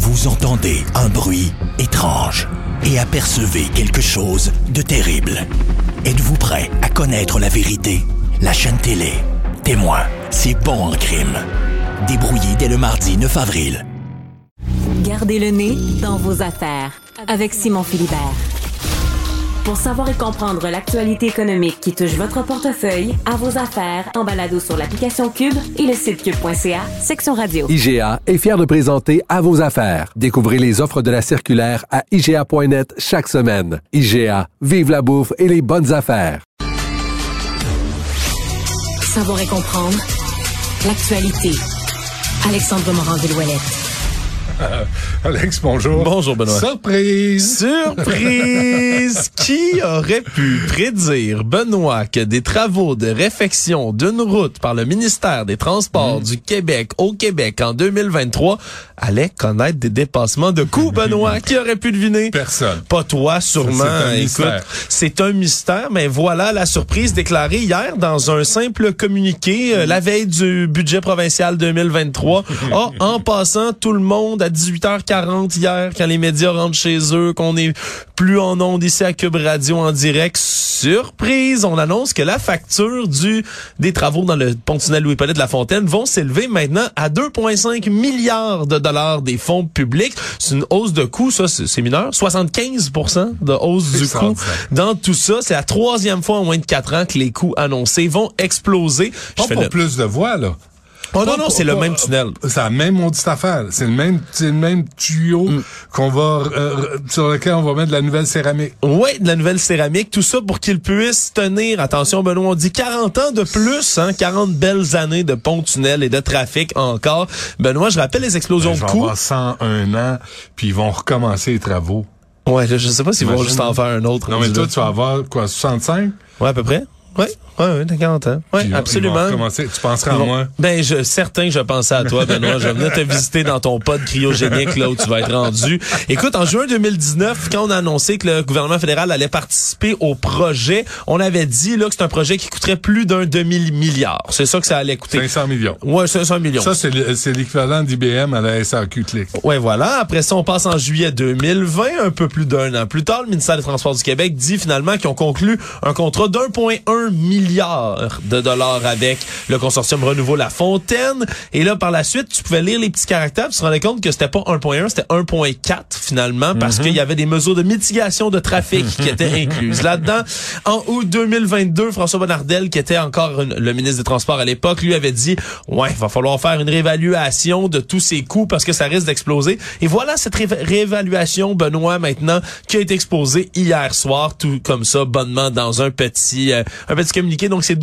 Vous entendez un bruit étrange et apercevez quelque chose de terrible. Êtes-vous prêt à connaître la vérité? La chaîne télé Témoin, c'est bon en crime. Débrouillé dès le mardi 9 avril. Gardez le nez dans vos affaires avec Simon Philibert. Pour savoir et comprendre l'actualité économique qui touche votre portefeuille, à vos affaires, en balado sur l'application Cube et le site cube.ca, section radio. IGA est fier de présenter À vos affaires. Découvrez les offres de la circulaire à IGA.net chaque semaine. IGA, vive la bouffe et les bonnes affaires. Savoir et comprendre l'actualité. Alexandre Morand-Villouellette. Alex, bonjour. Bonjour, Benoît. Surprise! Surprise! Qui aurait pu prédire, Benoît, que des travaux de réfection d'une route par le ministère des Transports du Québec au Québec en 2023 allaient connaître des dépassements de coûts, Benoît? Qui aurait pu deviner? Personne. Pas toi, sûrement. Écoute, c'est un mystère, mais voilà la surprise déclarée hier dans un simple communiqué, la veille du budget provincial 2023. En passant, tout le monde à 18h40 hier, quand les médias rentrent chez eux, qu'on est plus en ondes ici à Cube Radio en direct. Surprise! On annonce que la facture des travaux dans le pont-tunnel Louis-Hippolyte de la Fontaine vont s'élever maintenant à 2,5 milliards de dollars des fonds publics. C'est une hausse de coût, ça, c'est mineur. 75% de hausse du coût. Dans tout ça, c'est la troisième fois en moins de 4 ans que les coûts annoncés vont exploser. Pas pour plus de voies, là. Oh non, c'est le même tunnel. C'est la même maudite affaire. C'est le même tuyau qu'on va sur lequel on va mettre de la nouvelle céramique. Oui, de la nouvelle céramique. Tout ça pour qu'il puisse tenir, attention Benoît, on dit 40 ans de plus, 40 belles années de pont-tunnel et de trafic encore. Benoît, je rappelle les explosions de coûts. Il va avoir 101 ans, puis ils vont recommencer les travaux. Ouais, je sais pas s'ils vont juste en faire un autre. Non, mais toi, tu vas avoir quoi, 65? Ouais, à peu près. Ouais, t'as 40 ans. Ouais, puis absolument. Tu penseras à moi? Ben, certain que je pensais à toi, Benoît. Je venais te visiter dans ton pod cryogénique, là, où tu vas être rendu. Écoute, en juin 2019, quand on a annoncé que le gouvernement fédéral allait participer au projet, on avait dit, là, que c'est un projet qui coûterait plus d'un demi-milliard. C'est ça que ça allait coûter. 500 millions. Ouais, 500 millions. Ça, c'est l'équivalent d'IBM à la SAQ Click. Ouais, voilà. Après ça, on passe en juillet 2020, un peu plus d'un an plus tard. Le ministère des Transports du Québec dit finalement qu'ils ont conclu un contrat d'1,1 milliard de dollars avec le consortium Renouveau La Fontaine. Et là, par la suite, tu pouvais lire les petits caractères, tu te rendais compte que c'était pas 1.1, c'était 1.4 finalement, parce qu'il y avait des mesures de mitigation de trafic qui étaient incluses là-dedans. En août 2022, François Bonnardel, qui était encore le ministre des Transports à l'époque, lui avait dit, ouais, il va falloir faire une réévaluation de tous ces coûts parce que ça risque d'exploser. Et voilà cette réévaluation, Benoît, maintenant, qui a été exposée hier soir, tout comme ça, bonnement, dans un petit communiqué. Donc, c'est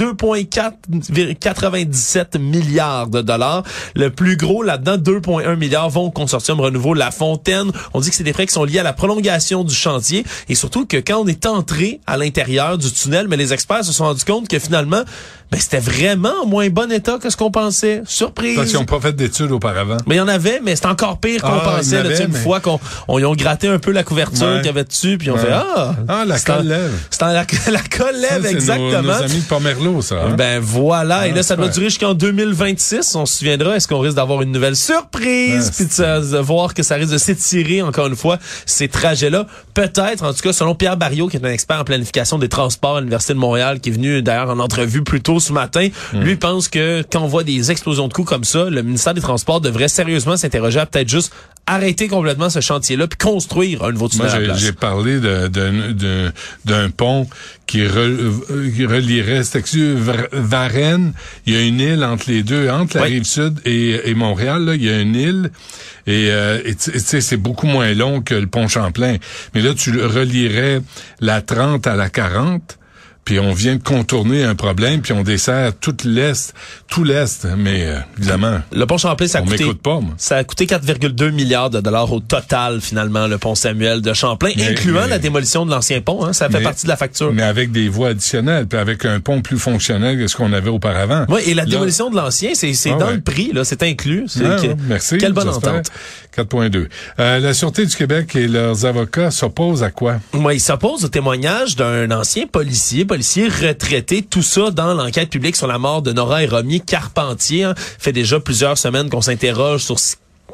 2,97 milliards de dollars. Le plus gros là-dedans, 2,1 milliards vont au consortium Renouveau La Fontaine. On dit que c'est des frais qui sont liés à la prolongation du chantier et surtout que quand on est entré à l'intérieur du tunnel, mais les experts se sont rendus compte que finalement, c'était vraiment en moins bon état que ce qu'on pensait. Surprise! Parce qu'ils n'ont pas fait d'études auparavant. Mais il y en avait, mais c'est encore pire qu'on pensait. Une fois qu'on ils ont gratté un peu la couverture qu'il y avait dessus, puis on fait la colle lève. C'est la colle lève, exactement. Nos amis de Pomerleau, ça. Hein? Ben voilà, et là ça doit durer jusqu'en 2026. On se souviendra, est-ce qu'on risque d'avoir une nouvelle surprise, puis de voir que ça risque de s'étirer encore une fois ces trajets-là. Peut-être, en tout cas, selon Pierre Barriot, qui est un expert en planification des transports à l'Université de Montréal, qui est venu d'ailleurs en entrevue plus tôt ce matin, lui pense que quand on voit des explosions de coûts comme ça, le ministère des Transports devrait sérieusement s'interroger à peut-être juste arrêter complètement ce chantier-là puis construire un nouveau tunnel à la place. J'ai parlé d'un pont qui relierait Varennes. Il y a une île entre les deux, entre la Rive-Sud et Montréal. Là, il y a une île et tu sais, c'est beaucoup moins long que le pont Champlain. Mais là, tu relierais la 30 à la 40. Puis on vient de contourner un problème, puis on dessert tout l'Est, mais évidemment, le pont Champlain, ça a coûté 4,2 milliards de dollars au total, finalement, le pont Samuel de Champlain, incluant la démolition de l'ancien pont, ça fait partie de la facture. Mais avec des voies additionnelles, puis avec un pont plus fonctionnel que ce qu'on avait auparavant. Oui, et la démolition de l'ancien, c'est dans le prix, là, c'est inclus. Merci. Quelle bonne entente. 4.2. La Sûreté du Québec et leurs avocats s'opposent à quoi? Ils s'opposent au témoignage d'un ancien policier retraité, tout ça dans l'enquête publique sur la mort de Nora et Romy Carpentier. Fait déjà plusieurs semaines qu'on s'interroge sur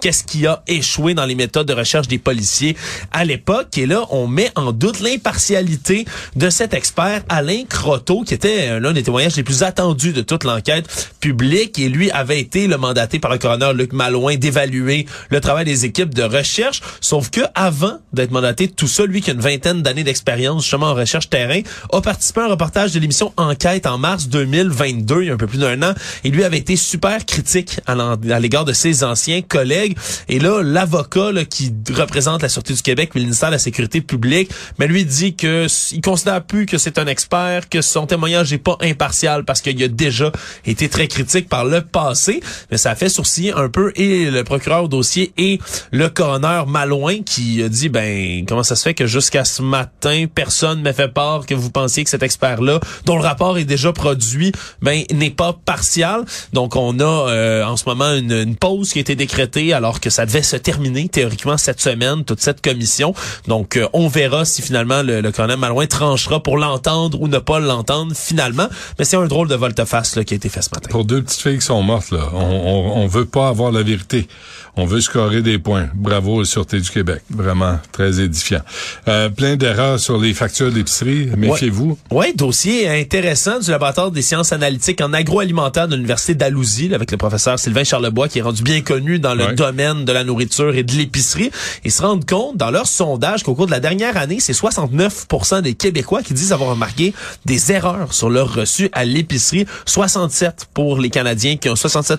qu'est-ce qui a échoué dans les méthodes de recherche des policiers à l'époque. Et là, on met en doute l'impartialité de cet expert Alain Croteau, qui était l'un des témoignages les plus attendus de toute l'enquête publique. Et lui avait été le mandaté par le coroner Luc Malouin d'évaluer le travail des équipes de recherche. Sauf que avant d'être mandaté de tout ça, lui qui a une vingtaine d'années d'expérience justement en recherche terrain, a participé à un reportage de l'émission Enquête en mars 2022, il y a un peu plus d'un an. Et lui avait été super critique à l'égard de ses anciens collègues. Et là, l'avocat là, qui représente la Sûreté du Québec, le ministère de la Sécurité publique, mais lui dit que il considère plus que c'est un expert, que son témoignage n'est pas impartial parce qu'il a déjà été très critique par le passé. Mais ça a fait sourciller un peu et le procureur au dossier et le coroner Malouin qui a dit, ben, comment ça se fait que jusqu'à ce matin, personne m'a fait part que vous pensiez que cet expert-là, dont le rapport est déjà produit, ben, n'est pas partial. Donc, on a en ce moment une pause qui a été décrétée alors que ça devait se terminer théoriquement cette semaine, toute cette commission. Donc, on verra si finalement le colonel Malouin tranchera pour l'entendre ou ne pas l'entendre finalement. Mais c'est un drôle de volte-face là, qui a été fait ce matin. Pour deux petites filles qui sont mortes, là, on veut pas avoir la vérité. On veut scorer des points. Bravo à la Sûreté du Québec. Vraiment très édifiant. Plein d'erreurs sur les factures d'épicerie. Méfiez-vous. Ouais, dossier intéressant du laboratoire des sciences analytiques en agroalimentaire de l'Université d'Alousie, avec le professeur Sylvain Charlebois, qui est rendu bien connu dans le domaine de la nourriture et de l'épicerie. Ils se rendent compte, dans leur sondage, qu'au cours de la dernière année, c'est 69% des Québécois qui disent avoir remarqué des erreurs sur leur reçu à l'épicerie. 67% pour les Canadiens qui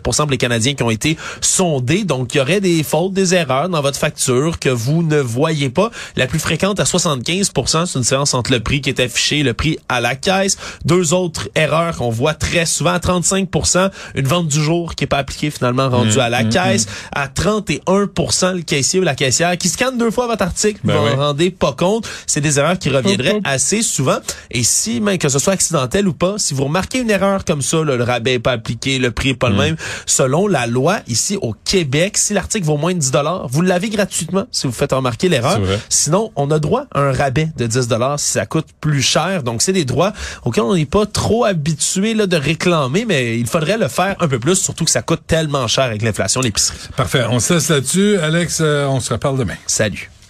ont été sondés. Donc, il y aurait des fautes, des erreurs dans votre facture que vous ne voyez pas. La plus fréquente à 75%, c'est une différence entre le prix qui est affiché et le prix à la caisse. Deux autres erreurs qu'on voit très souvent, à 35%, une vente du jour qui est pas appliquée finalement rendue à la caisse. À 31%, le caissier ou la caissière qui scanne 2 fois votre article, vous en rendez pas compte. C'est des erreurs qui reviendraient assez souvent. Et si, même que ce soit accidentel ou pas, si vous remarquez une erreur comme ça, là, le rabais est pas appliqué, le prix est pas le même, selon la loi ici au Québec, si l'article vaut moins de 10 $, vous l'avez gratuitement si vous faites remarquer l'erreur. Sinon, on a droit à un rabais de 10 $ si ça coûte plus cher. Donc, c'est des droits auxquels on n'est pas trop habitué là, de réclamer, mais il faudrait le faire un peu plus, surtout que ça coûte tellement cher avec l'inflation, l'épicerie. Parfait. On se laisse là-dessus. Alex, on se reparle demain. Salut.